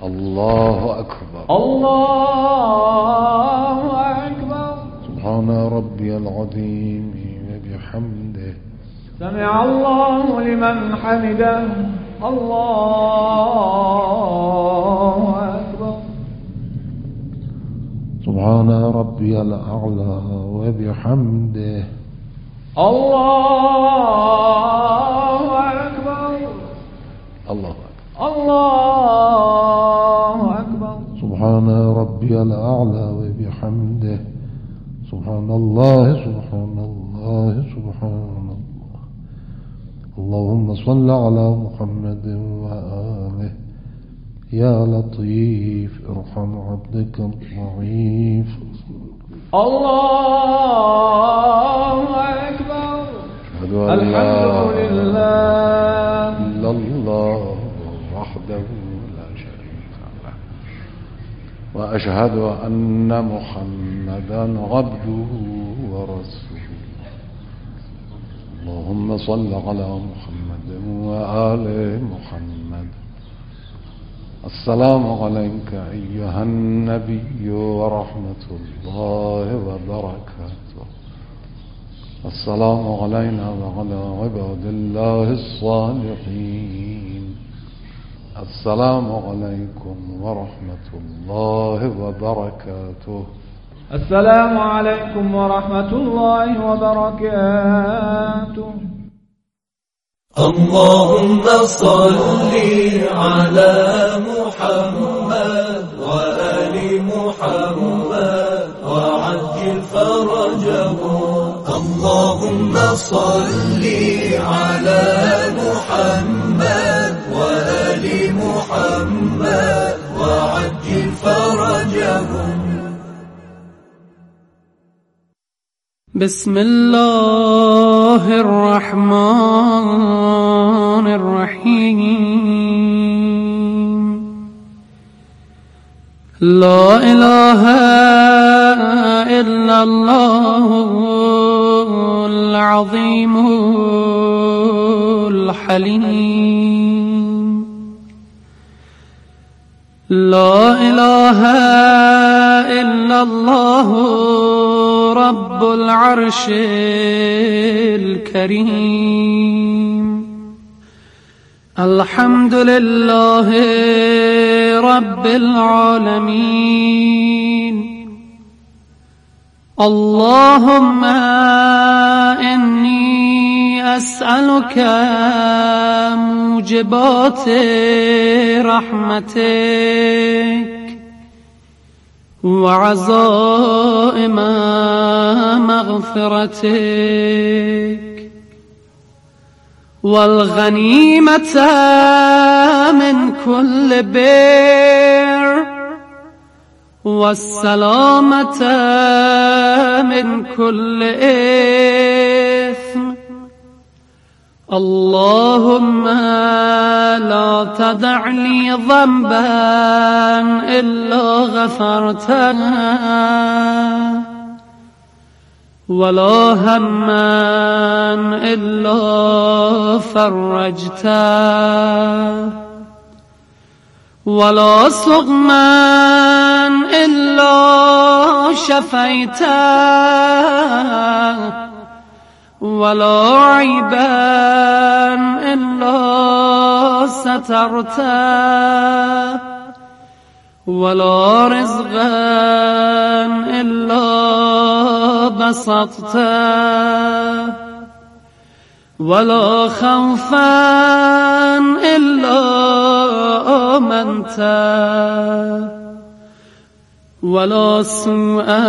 الله أكبر الله أكبر. سبحان ربي العظيم وبحمده سمع الله لمن حمده. الله أكبر. سبحان ربي الأعلى وبحمده الله أكبر. الله أكبر. الله أكبر. سبحان ربي الأعلى وبحمده سبحان الله سبحان الله سبحان الله. اللهم صل على محمد وآله. يا لطيف ارحم عبدك الضعيف. الله أكبر. الحمد لله إلا الله وحده لا شريك له وأشهد أن محمدا عبده ورسوله. اللهم صل على محمد وآل محمد. السلام عليك أيها النبي ورحمة الله وبركاته. السلام علينا وعلى عباد الله الصالحين. السلام عليكم ورحمة الله وبركاته. السلام عليكم ورحمة الله وبركاته. اللهم صل على محمد وآل محمد وعجل فرجهم. اللهم صل على محمد وآل محمد وعجل فرجهم. بسم الله الرحمن الرحيم. لا إله إلا الله العظيم الحليم. لا إله إلا الله رب العرش الكريم. الحمد لله رب العالمين. اللهم إني أسألك موجبات رحمتك وعزائم مغفرتك والغنيمة من كل بر والسلامة من كل إثم. اللهم لا تدع لي ذنبا إلا غفرته ولا هما إلا فرجته ولا سقما إلا شفيته ولا عيبا إلا سترته ولا رزقا إلا بسطته ولا خوفا إلا آمنته ولا سوءا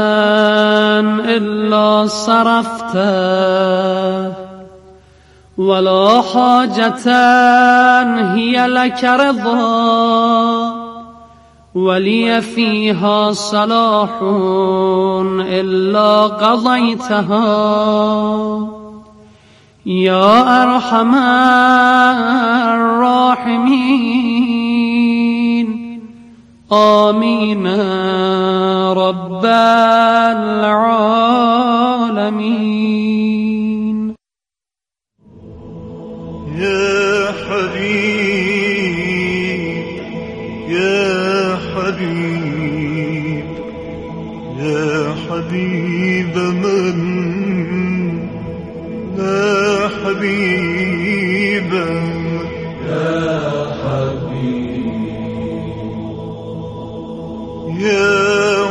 إلا صرفته ولا حاجة هي لك رضا ولي فيها صلاح إلا قضيتها يا أرحم الراحمين. آمين رب العالمين. يا حبيب يا طبيب من لا حبيب يا حبيب يا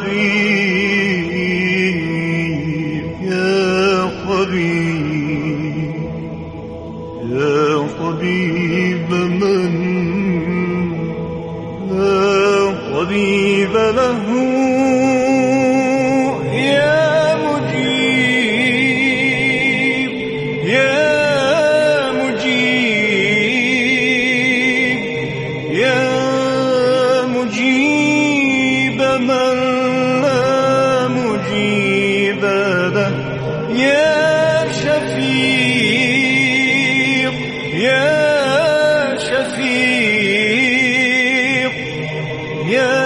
طبيب يا طبيب يا طبيب من لا طبيب له يا مجيب يا مجيب يا مجيب من لا مجيب له يا شفيق يا شفيق يا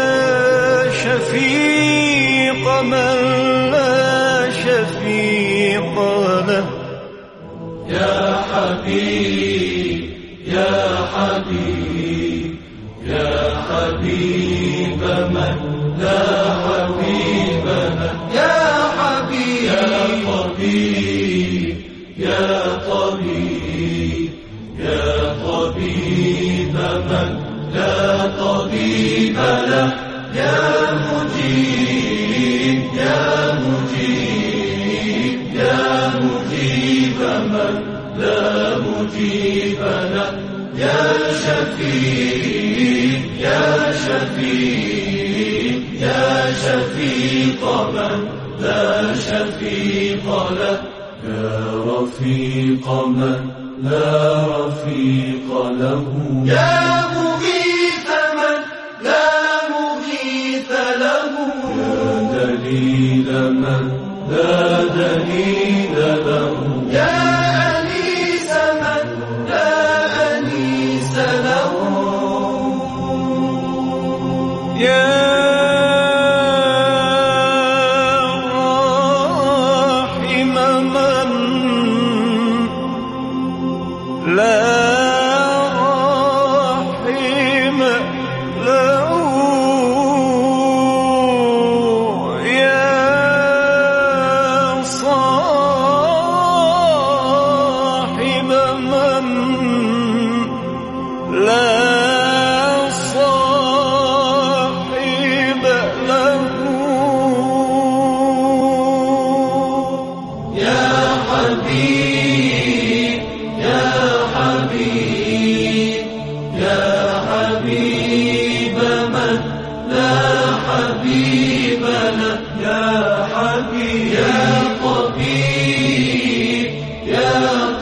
شفيق من لا شفيق له يا حبيب يا حبيب يا حبيب من لا حبيب له يا حبيب يا طبيب يا طبيب من لا طبيب له يا مجيب يا مجيب يا مجيب من لا مجيب له يا شفيق يا شفيق يا شفيق من لا شفيق له يا رفيق من لا رفيق له يا مغيث من لا مغيث له يا دليل من لا دليل له يا أنيس من لا أنيس له يا راحم من لا رحم له يا صاحب من لا صاحب له يا حبيب يا حبيب يا حبيب من لا حبيب له يا حبيب يا طبيب يا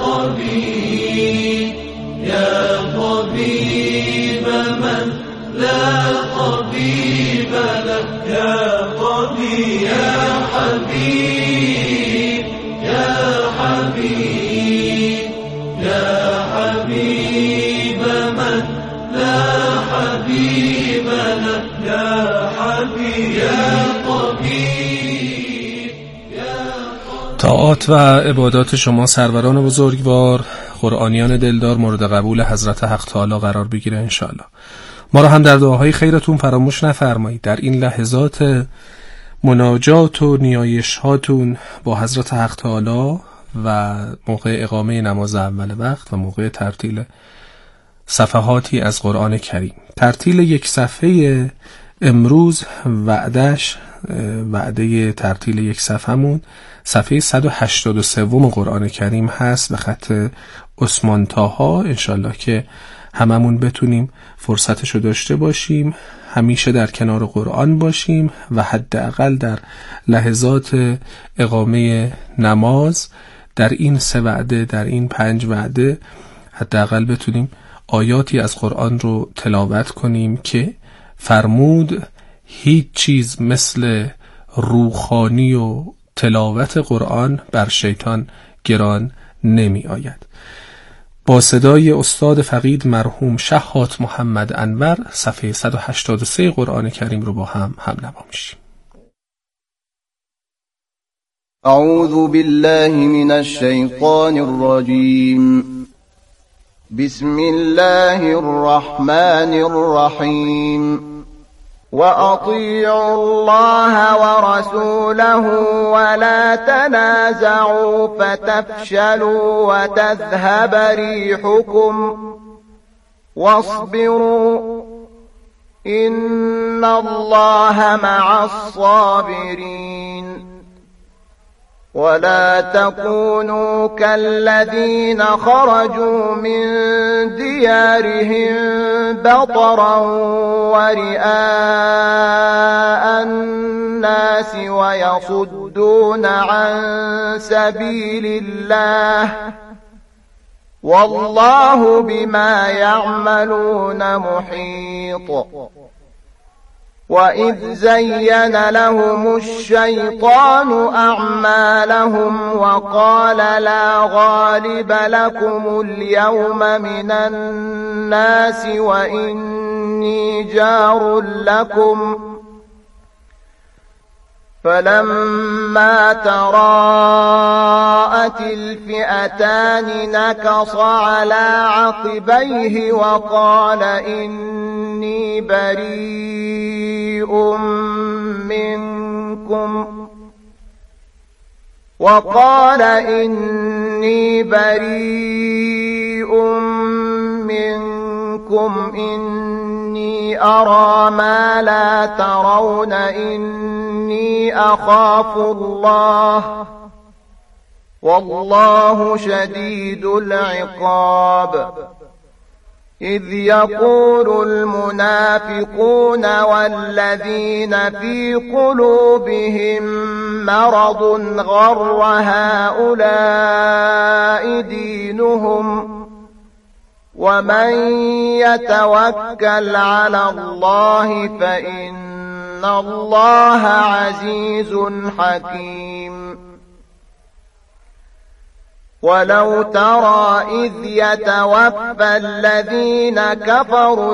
طبيب يا طبيب من لا طبيب له يا طبيب يا حبيب يا حبيب يا حبيب من لا حبيب له يا حبيب يا طبيب يا طاعات و عبادات شما سروران بزرگوار، قرآنیان دلدار مورد قبول حضرت حق تعالی قرار بگیره انشاءالله. ما را هم در دعاهای خیرتون فراموش نفرمایید. در این لحظات مناجات و نیایش هاتون با حضرت حق تعالی و موقع اقامه نماز اول وقت و موقع ترتیل صفحاتی از قرآن کریم. ترتیل یک صفحه امروز وعده ترتیل یک صفحمون صفحه 183 قرآن کریم هست به خط عثمان طاها. انشالله که هممون بتونیم فرصتشو داشته باشیم، همیشه در کنار قرآن باشیم و حداقل در لحظات اقامه نماز در این 3 وعده، در این 5 وعده حداقل بتونیم آیاتی از قرآن رو تلاوت کنیم که فرمود هیچ چیز مثل روحانی و تلاوت قرآن بر شیطان گران نمی آید. با صدای استاد فقید مرحوم شهات محمد انور صفحه 183 قرآن کریم رو با هم نوا میشیم. اعوذ بالله من الشیطان الرجیم. بسم الله الرحمن الرحیم. وأطيعوا الله ورسوله ولا تنازعوا فتفشلوا وتذهب ريحكم واصبروا إن الله مع الصابرين ولا تكونوا كالذين خرجوا من ديارهم بطرا ورئاء الناس ويصدون عن سبيل الله والله بما يعملون محيط وإذ زين لهم الشيطان أعمالهم وقال لا غالب لكم اليوم من الناس وإني جار لكم فلما تراءت الفئتان نكص على عقبيه وقال إني بريء منكم إني أرى ما لا ترون إني أخاف الله والله شديد العقاب إذ يقول المنافقون والذين في قلوبهم مرض غر هؤلاء دينهم ومن يتوكل على الله فإن الله عزيز حكيم ولو ترى إذ يتوفى الذين كفروا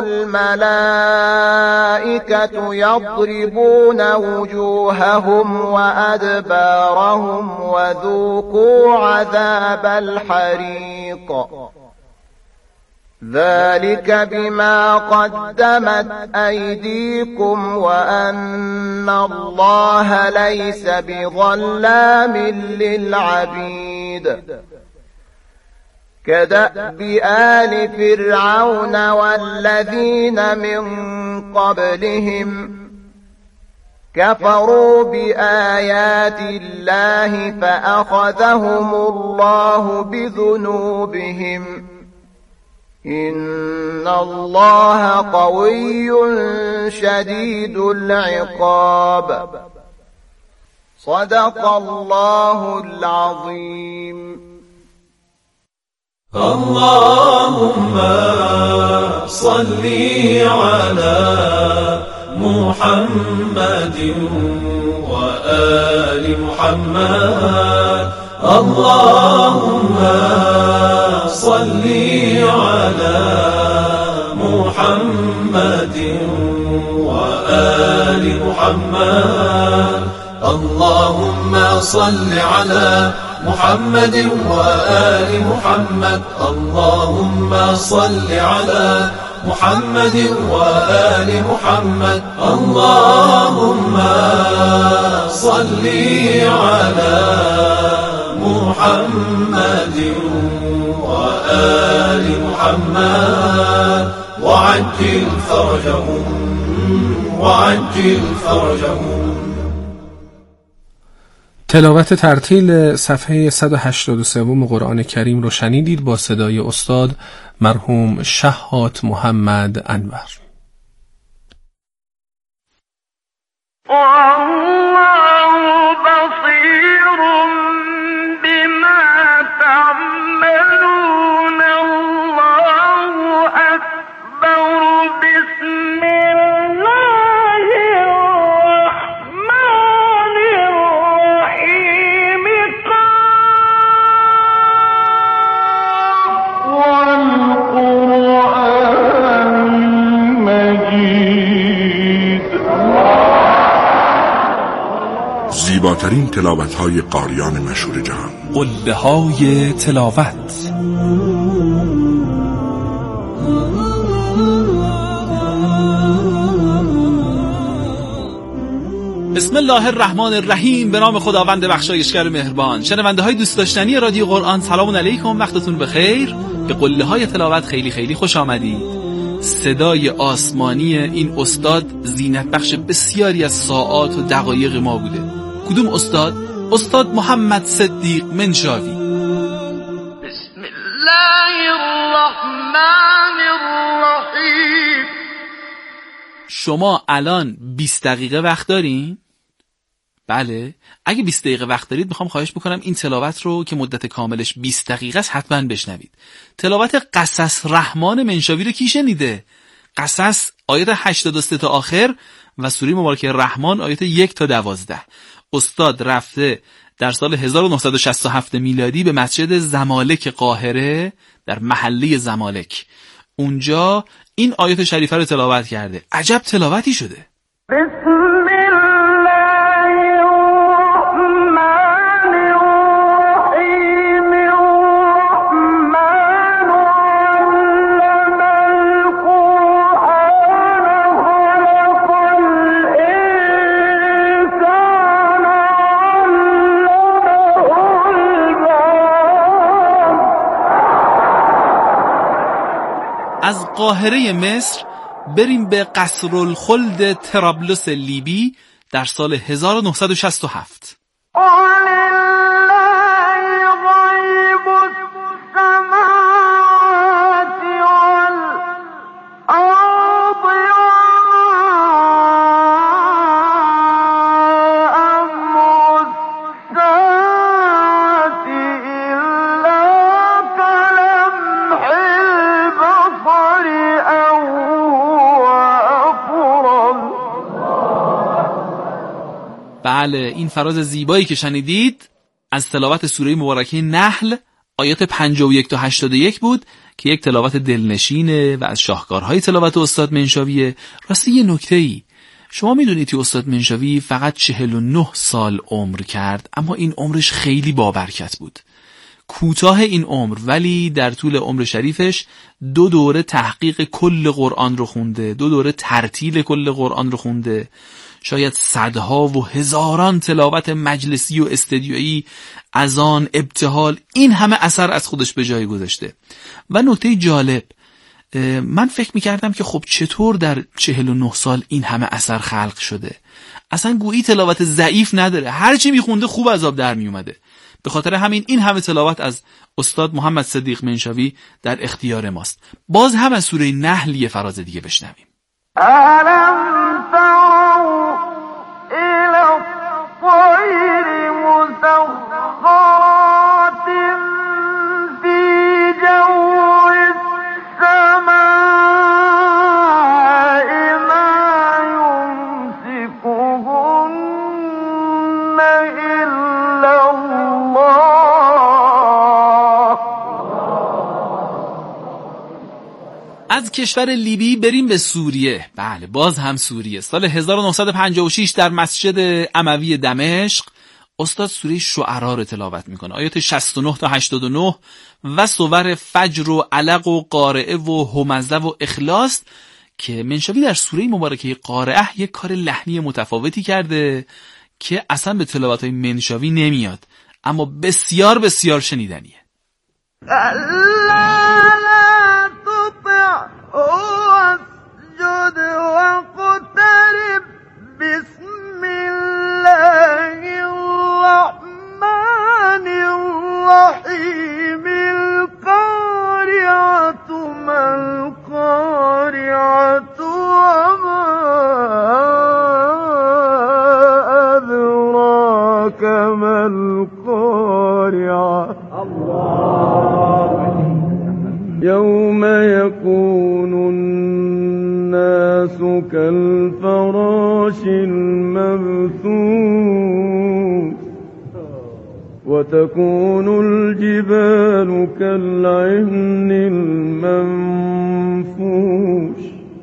الملائكة يضربون وجوههم وأدبارهم وذوقوا عذاب الحريق ذلك بما قدمت أيديكم وأن الله ليس بظلام للعبيد كدأب آل فرعون والذين من قبلهم كفروا بآيات الله فأخذهم الله بذنوبهم إن الله قوي شديد العقاب صدق الله العظيم اللهم صل على محمد وآل محمد اللهم صل على محمد وآل محمد اللهم صل على محمد وآل محمد اللهم صل على محمد وآل محمد اللهم صل على محمد وآل محمد وعجل فرجهم تلاوت ترتیل صفحه 183 قرآن کریم رو شنیدید با صدای استاد مرحوم شهات محمد انور. زیباترین تلاوت‌های قاریان مشهور جهان، قله‌های تلاوت. بسم الله الرحمن الرحیم. به نام خداوند بخشایشگر مهربان. شنونده های دوست داشتنی رادیو قرآن، سلام علیکم، وقتتون بخیر. به قله های تلاوت خیلی خیلی خوش آمدید. صدای آسمانی این استاد زینت بخش بسیاری از ساعات و دقایق ما بوده. کدوم استاد؟ استاد محمد صدیق منشاوی. بسم الله الرحمن الرحیم. شما الان 20 دقیقه وقت دارین؟ بله. اگه 20 دقیقه وقت دارید میخوام خواهش بکنم این تلاوت رو که مدت کاملش 20 دقیقه است حتما بشنوید. تلاوت قصص رحمان منشاوی رو کی شنیده؟ قصص آیات 83 تا آخر و سوره مبارکه رحمان آیات 1 تا 12. استاد رفته در سال 1967 میلادی به مسجد زمالک قاهره، در محله زمالک، اونجا این آیات شریفه رو تلاوت کرده. عجب تلاوتی شده. بسم الله الرحمن الرحیم. الرحمن علم القرآن خلق الانسان علمه البیان. از قاهره مصر بریم به قصر الخلد طرابلس لیبی در سال 1967. بله، این فراز زیبایی که شنیدید از تلاوت سوره مبارکه نحل آیات 51 تا 81 بود که یک تلاوت دلنشینه و از شاهکارهای تلاوت استاد منشاویه. راستی یه نکته‌ای، شما میدونید که استاد منشاوی فقط 49 سال عمر کرد، اما این عمرش خیلی بابرکت بود. کوتاه این عمر ولی در طول عمر شریفش 2 دوره تحقیق کل قرآن رو خونده، 2 دوره ترتیل کل قرآن رو خونده، شاید صدها و هزاران تلاوت مجلسی و استدیویی، اذان، ابتهال، این همه اثر از خودش به جای گذاشته. و نکته جالب، من فکر میکردم که خب چطور در 49 سال این همه اثر خلق شده؟ اصلا گویی تلاوت ضعیف نداره، هرچی میخونده خوب از آب در میومده. به خاطر همین این همه تلاوت از استاد محمد صدیق منشاوی در اختیار ماست. باز هم از سوره نحل یه فراز دیگه بشنویم. ألم تروا إلى الطير مسخرات في جو السماء ما يمسكهن إلا الله. از کشور لیبی بریم به سوریه. بله، باز هم سوریه. سال 1956 در مسجد اموی دمشق استاد سوره شعرا رو تلاوت میکنه، آیات 69 تا 89 و سور فجر و علق و قارعه و همزه و اخلاص که منشاوی در سوره مبارکه قارعه یک کار لحنی متفاوتی کرده که اصلا به تلاوت‌های منشاوی نمیاد، اما بسیار بسیار شنیدنیه. واسجد واقترب. بسم الله الرحمن الرحيم. القارعة ما القارعة وما أدراك ما القارعة. يوم يكون الناس كالفراش المبثوث وتكون الجبال كالعهن المنفوش.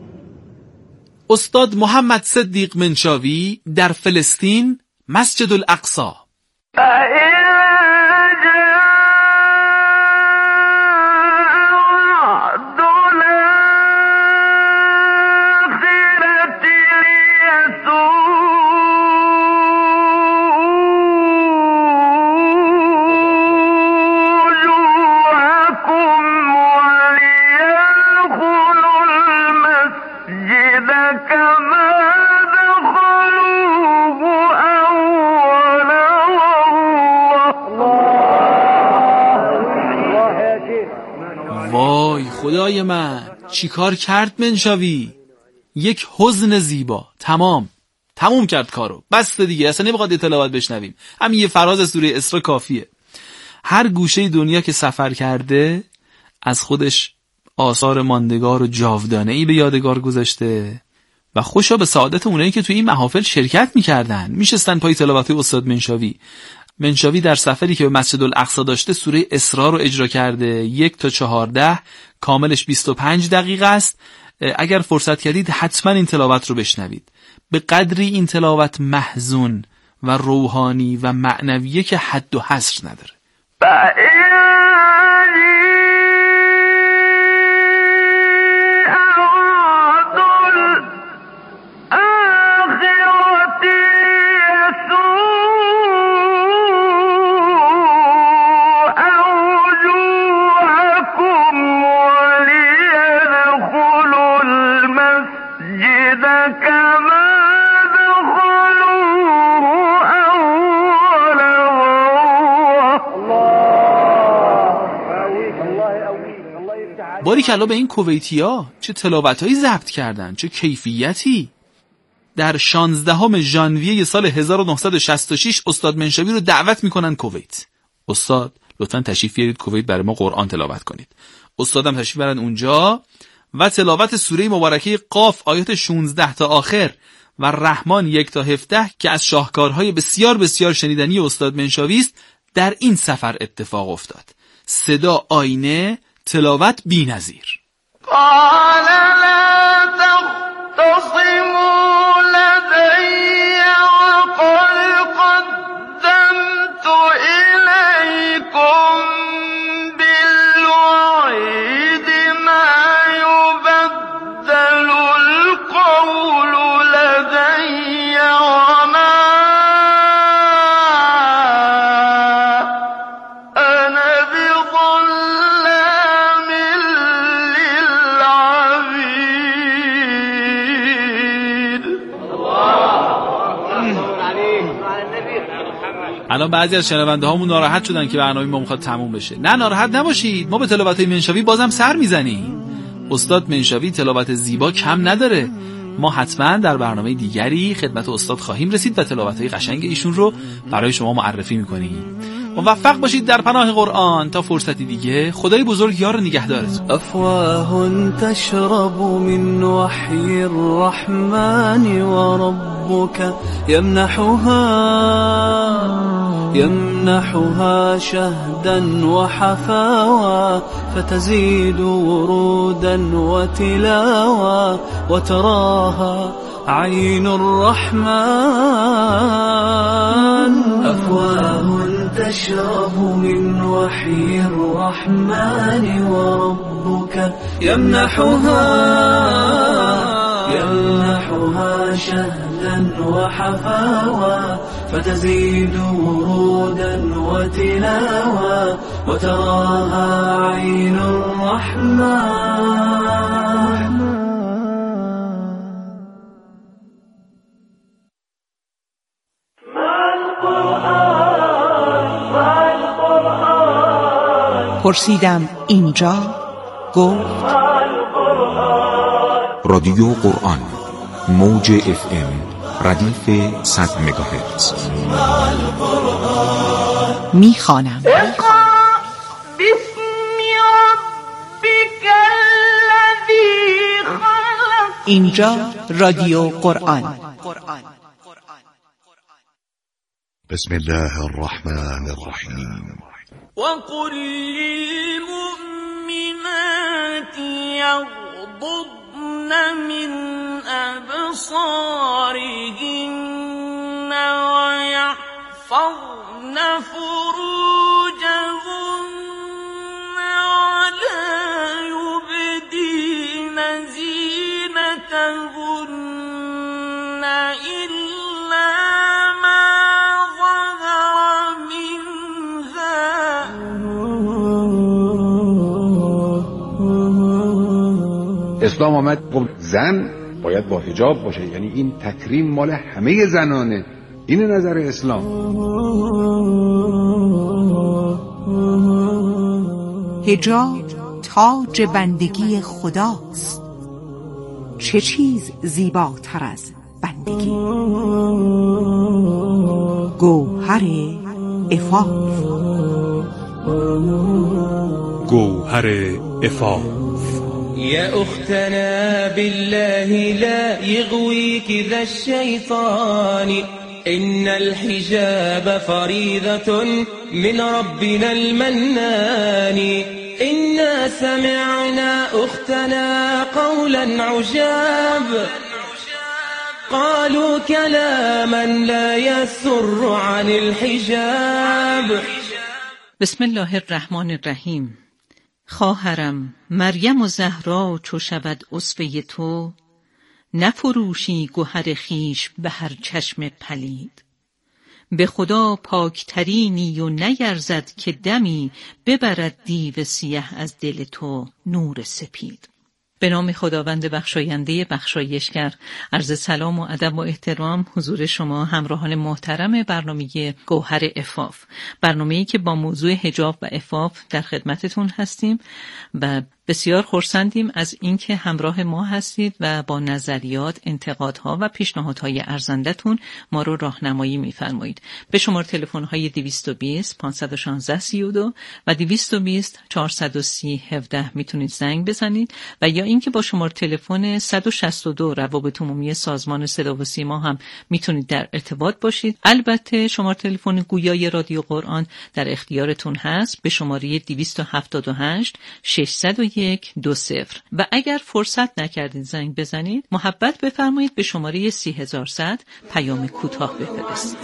استاد محمد صدیق منشاوی در فلسطین، مسجد الاقصی. خدای من چیکار کرد منشاوی؟ یک حزن زیبا. تموم کرد کارو، بس دیگه، اصلا نمیخواد تلاوت بشنویم، همین یه فراز سوره اسراء کافیه. هر گوشه دنیا که سفر کرده از خودش آثار ماندگار و جاودانه‌ای به یادگار گذاشته و خوشا به سعادت اونایی که توی این محافل شرکت میکردن، میشستن پای تلاوت استاد منشاوی در سفری که به مسجد الاقصی داشته سوره اسراء رو اجرا کرده، 1 تا 14، کاملش 25 دقیقه است. اگر فرصت کردید حتما این تلاوت رو بشنوید. به قدری این تلاوت محزون و روحانی و معنویه که حد و حصر نداره. باریکلا به این کویتیا چه تلاوتایی ضبط کردن، چه کیفیتی. در 16 ژانویه سال 1966 استاد منشاوی رو دعوت میکنن کویت. استاد لطفاً تشریف بیارید کویت برای ما قرآن تلاوت کنید. استادم تشریف برن اونجا و تلاوت سوره مبارکه قاف آیات 16 تا آخر و رحمان 1 تا 17 که از شاهکارهای بسیار بسیار شنیدنی استاد منشاوی است در این سفر اتفاق افتاد. صدا آینه، تلاوت بی‌نظیر. قال لا تختصموا لدي وقد قدمت إليكم بالوعيد ما يبدل القول لدي وما أنا بظلام للعبيد. الان بعضی از شنونده هامون ناراحت شدن که برنامه ما میخواد تموم بشه. نه ناراحت نباشید، ما به تلاوت منشاوی بازم سر میزنیم. استاد منشاوی تلاوت زیبا کم نداره. ما حتما در برنامه دیگری خدمت استاد خواهیم رسید و تلاوت‌های قشنگ ایشون رو برای شما معرفی میکنیم. موفق باشید در پناه قرآن. تا فرصتی دیگه، خدای بزرگ یار نگهدارتون. أفواه تشرب من وحي الرحمن وربك يمنحها شهدا وحفاوى فتزيد ورودا وتلاوى وتراها عين الرحمن. أفواه تشرب من وحي الرحمن وربك يمنحها شهدا وحفاوى فتزيد ورودا وتلاوى وتراها عين الرحمن. پرسیدم اینجا، گفت رادیو قرآن، موج FM، ردیف 100 مگاهرتز. میخوانم. اینجا رادیو قرآن. بسم الله الرحمن الرحیم. وقل للمؤمنات يغضضن من أبصارهن ويحفظن فروجهن ولا يبدين زينتهن إلا ما ظهر منها. اسلام آمد گفت زن باید با حجاب باشه، یعنی این تکریم مال همه زنانه. این نظر اسلام. حجاب تاج بندگی خداست. چه چیز زیباتر از بندگی؟ گوهر عفاف. گوهر عفاف. يا أختنا بالله لا يغويك ذا الشيطان، إن الحجاب فريضة من ربنا المنان. إنا سمعنا أختنا قولا عجاب، قالوا كلاما لا يسر عن الحجاب. بسم الله الرحمن الرحیم. خواهرم مریم و زهرا چو شود اسوه تو، نفروشی گوهر خویش به هر چشم پلید. به خدا پاکترینی و نیرزد که دمی، ببرد دیو سیه از دل تو نور سپید. به نام خداوند بخشاینده بخشایشگر. عرض سلام و ادب و احترام حضور شما همراهان محترم برنامه گوهر عفاف، برنامه‌ای که با موضوع حجاب و عفاف در خدمتتون هستیم و بسیار خرسندیم از اینکه همراه ما هستید و با نظریات، انتقادها و پیشنهادهای ارزندتون ما رو راهنمایی می‌فرمایید. به شماره تلفن‌های 220 516 32 و 220 430 17 میتونید زنگ بزنید و یا اینکه با شماره تلفن 162 روابط عمومی سازمان صدا و سیما هم میتونید در ارتباط باشید. البته شماره تلفن گویای رادیو قرآن در اختیارتون هست به شماره 278 601 20 و اگر فرصت نکردید زنگ بزنید محبت بفرمایید به شماره 30100 پیام کوتاه بفرستید.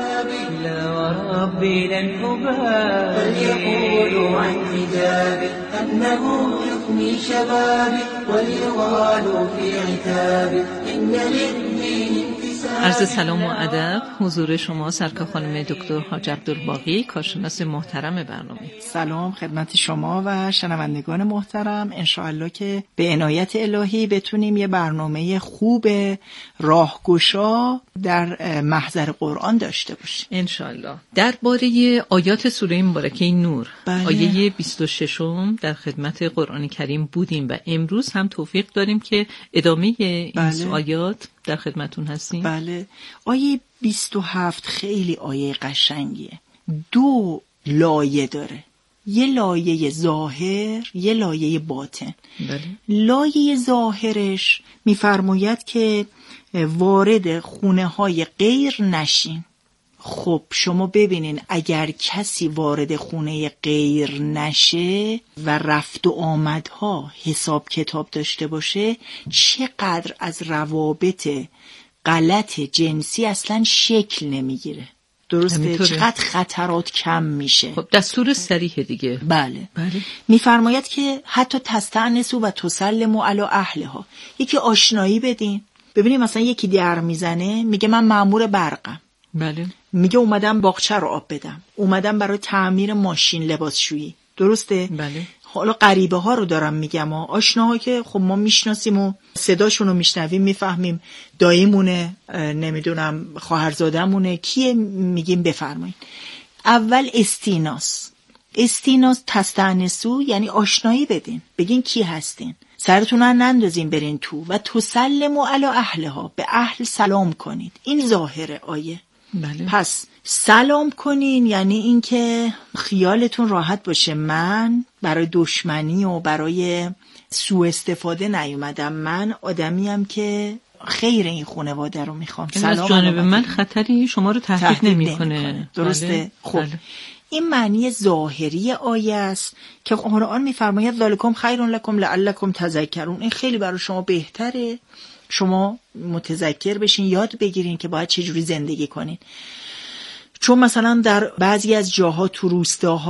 وربي لن أبالي يقول عن حجابي أنه يفني شبابي واليغال في عتابي إن للدين عرض سلام و ادب حضور شما سرکار خانم دکتر حاج عبدالباقی، کارشناس محترم برنامه. سلام خدمت شما و شنوندگان محترم. انشاءالله که به عنایت الهی بتونیم یه برنامه خوب راهگشا در محضر قرآن داشته باشیم انشاءالله. درباره آیات سوره مبارکه نور، بله. آیه 26 در خدمت قرآن کریم بودیم و امروز هم توفیق داریم که ادامه این آیات در خدمتون هستیم. بله. آیه 27 خیلی آیه قشنگیه. 2 لایه داره، یه لایه ظاهر، یه لایه باطن. بله. لایه ظاهرش میفرماید که وارد خونه های غیر نشین. خب شما ببینین اگر کسی وارد خونه غیر نشه و رفت و آمدها حساب کتاب داشته باشه، چقدر از روابط غلط جنسی اصلا شکل نمیگیره. درسته؟ چقدر خطرات کم میشه. خب دستور صریح دیگه. بله. میفرماید که حتی تستأنسوا و تسلموا علی اهلها، یکی آشنایی بدین. ببینید مثلا یکی در میزنه میگه من مأمور برقم. بله. میگه اومدم باغچه رو آب بدم، اومدم برای تعمیر ماشین لباسشویی. درسته؟ بله. حالا غریبه ها رو دارم میگم، آشناها که خب ما میشناسیم و صداشون رو میشنویم میفهمیم داییمونه، نمیدونم خواهرزادمونه، کیه، میگیم بفرمایید. اول استیناس تستأنسوا یعنی آشنایی بدین، بگین کی هستین، سرتون رو نندازین برین تو و تسلموا علی اهلها، به اهل سلام کنید. این ظاهر آیه. بله. پس سلام کنین یعنی این که خیالتون راحت باشه، من برای دشمنی و برای سوء استفاده نیومدم، من آدمیم که خیر این خانواده رو میخوام. سلام از جانب من خطری شما رو تهدید نمیکنه. درسته؟ بله. خب بله. این معنی ظاهری آیه است که قرآن میفرماید ذالکم خیر لکم لعلکم تذکرون، این خیلی برای شما بهتره شما متذکر بشین، یاد بگیرین که باید چجوری زندگی کنین. چون مثلا در بعضی از جاها تو روستاها